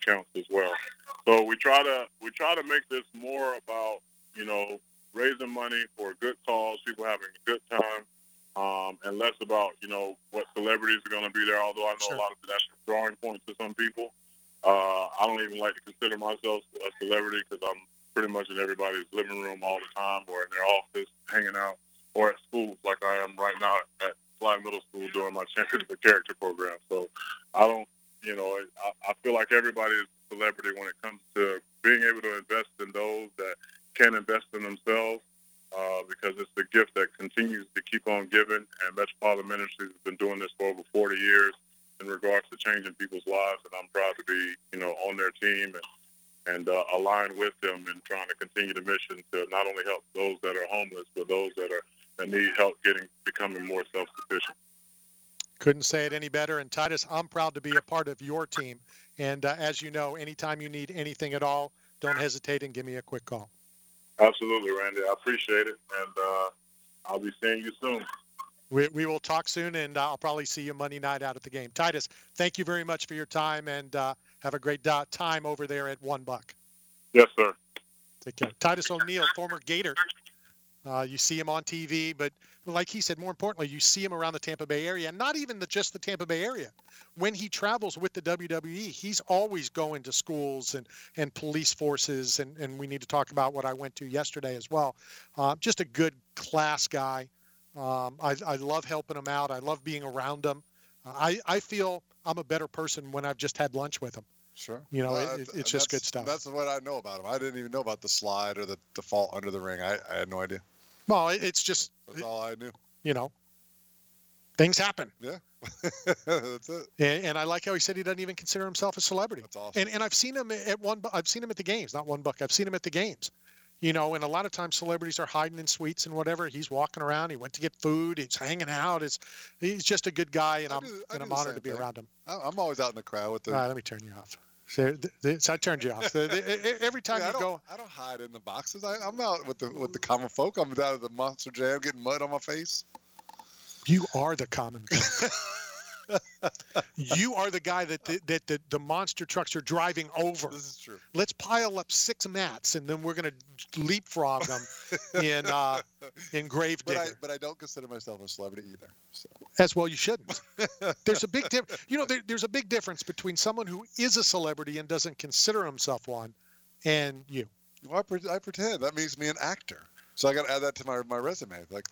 counts as well. So we try to make this more about, raising money for a good cause, people having a good time, and less about, what celebrities are going to be there, although I know a lot of that's a drawing point to some people. I don't even like to consider myself a celebrity because I'm pretty much in everybody's living room all the time or in their office hanging out or at schools like I am right now at Fly Middle School doing my Champions of Character program. So I don't, I feel like everybody is a celebrity when it comes to being able to invest in those that can invest in themselves because it's the gift that continues to keep on giving. And Metropolitan Ministries has been doing this for over 40 years in regards to changing people's lives. And I'm proud to be, on their team and align with them and trying to continue the mission to not only help those that are homeless, but those that need help becoming more self-sufficient. Couldn't say it any better. And Titus, I'm proud to be a part of your team. And as you know, anytime you need anything at all, don't hesitate and give me a quick call. Absolutely, Randy. I appreciate it. And I'll be seeing you soon. We will talk soon, and I'll probably see you Monday night out at the game. Titus, thank you very much for your time, and have a great time over there at $1. Yes, sir. Take care. Titus O'Neil, former Gator. You see him on TV, but like he said, more importantly, you see him around the Tampa Bay area, and not even just the Tampa Bay area. When he travels with the WWE, he's always going to schools and police forces, and we need to talk about what I went to yesterday as well. Just a good class guy. I love helping him out. I love being around him. I feel I'm a better person when I've just had lunch with him. Sure. It's just good stuff. That's what I know about him. I didn't even know about the slide or the default under the ring. I had no idea. Well, it's just... That's all I knew. Things happen. Yeah. That's it. And I like how he said he doesn't even consider himself a celebrity. That's awesome. And I've seen him I've seen him at the games, not $1. I've seen him at the games. And a lot of times celebrities are hiding in suites and whatever. He's walking around. He went to get food. He's hanging out. He's just a good guy, and I'm honored to be around him. I'm always out in the crowd with the... All right, let me turn you off. So I turned you off. Every time you go... I don't hide in the boxes. I'm out with the common folk. I'm down at the Monster Jam getting mud on my face. You are the common folk. You are the guy that the monster trucks are driving over. This is true. Let's pile up 6 mats, and then we're going to leapfrog them in Gravedigger. But I don't consider myself a celebrity either. So. As well, you shouldn't. There's a big difference. There's a big difference between someone who is a celebrity and doesn't consider himself one, and you. Well, I pretend. That makes me an actor. So I got to add that to my resume. Got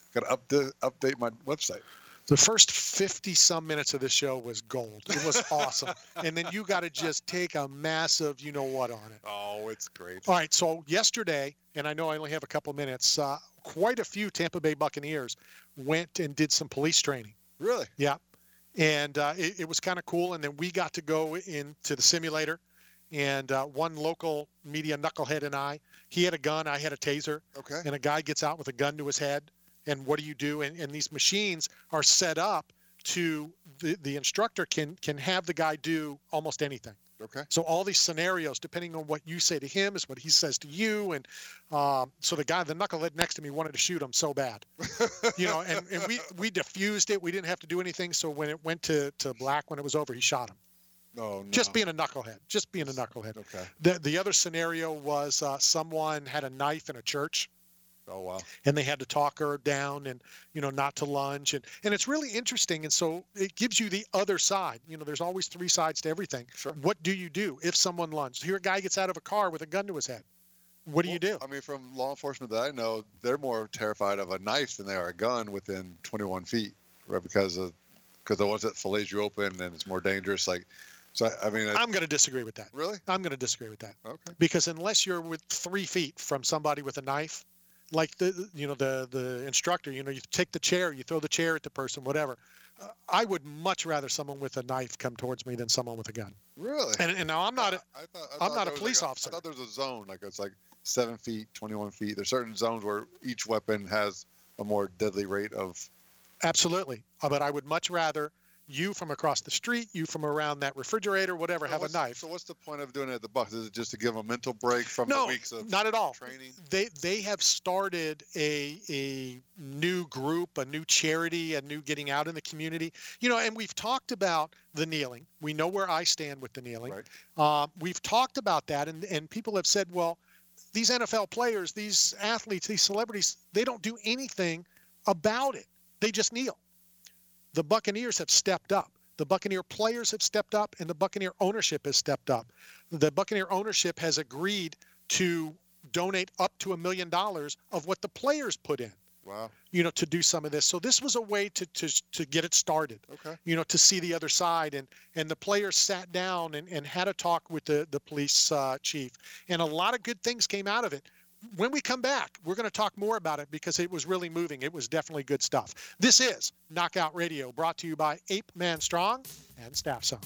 to update my website. The first 50-some minutes of this show was gold. It was awesome. And then you got to just take a massive you-know-what on it. Oh, it's great. All right, so yesterday, and I know I only have a couple of minutes, quite a few Tampa Bay Buccaneers went and did some police training. Really? Yeah. And it was kind of cool. And then we got to go into the simulator. And one local media knucklehead and he had a gun, I had a taser. Okay. And a guy gets out with a gun to his head. And what do you do? And these machines are set up to the instructor can have the guy do almost anything. Okay. So all these scenarios, depending on what you say to him, is what he says to you. And so the knucklehead next to me wanted to shoot him so bad, and we diffused it. We didn't have to do anything. So when it went to black, when it was over, he shot him. Oh, no. Just being a knucklehead. Okay. The other scenario was someone had a knife in a church. Oh, wow. And they had to talk her down and, not to lunge. And it's really interesting. And so it gives you the other side. There's always 3 sides to everything. Sure. What do you do if someone lunged? Here a guy gets out of a car with a gun to his head. What do you do? I mean, from law enforcement that I know, they're more terrified of a knife than they are a gun within 21 feet, right? Because the ones that fillets you open and it's more dangerous. I'm going to disagree with that. Really? I'm going to disagree with that. Okay. Because unless you're with 3 feet from somebody with a knife, like the instructor, you take the chair, you throw the chair at the person, whatever. I would much rather someone with a knife come towards me than someone with a gun. Really? And now I'm not I'm not a police officer. I thought there was a zone, it's 7 feet, 21 feet. There's certain zones where each weapon has a more deadly rate of. Absolutely, but I would much rather you from across the street, you from around that refrigerator, whatever, have a knife. So what's the point of doing it at the Bucs? Is it just to give them a mental break from the weeks of not at all. training? They have started a new group, a new charity, a new getting out in the community. And we've talked about the kneeling. We know where I stand with the kneeling. Right. We've talked about that, and people have said, well, these NFL players, these athletes, these celebrities, they don't do anything about it. They just kneel. The Buccaneers have stepped up. The Buccaneer players have stepped up, and the Buccaneer ownership has stepped up. The Buccaneer ownership has agreed to donate up to $1 million of what the players put in. Wow. To do some of this. So this was a way to get it started. Okay. To see the other side. And the players sat down and had a talk with the police chief. And a lot of good things came out of it. When we come back, we're going to talk more about it because it was really moving. It was definitely good stuff. This is Knockout Radio, brought to you by 8 Man Strong and Staff Zone.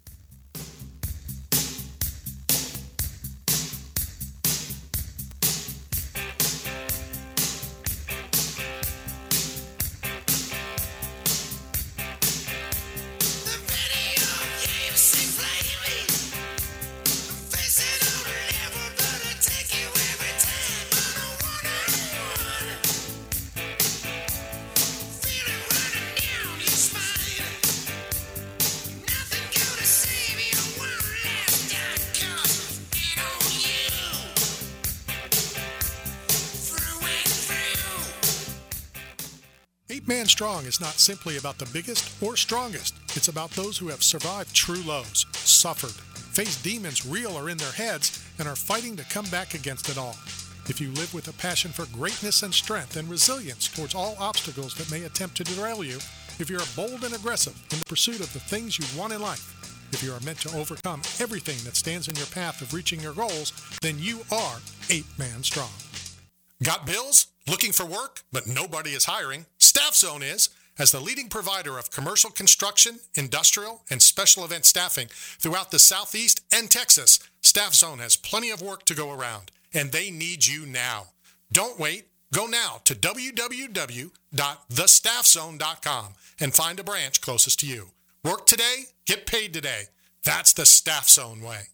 Man Strong is not simply about the biggest or strongest. It's about those who have survived true lows, suffered, faced demons real or in their heads, and are fighting to come back against it all. If you live with a passion for greatness and strength and resilience towards all obstacles that may attempt to derail you, if you're bold and aggressive in the pursuit of the things you want in life, if you are meant to overcome everything that stands in your path of reaching your goals, then you are 8 Man Strong. Got bills? Looking for work, but nobody is hiring? Staff Zone is. As the leading provider of commercial construction, industrial, and special event staffing throughout the Southeast and Texas, Staff Zone has plenty of work to go around, and they need you now. Don't wait. Go now to www.thestaffzone.com and find a branch closest to you. Work today, get paid today. That's the Staff Zone way.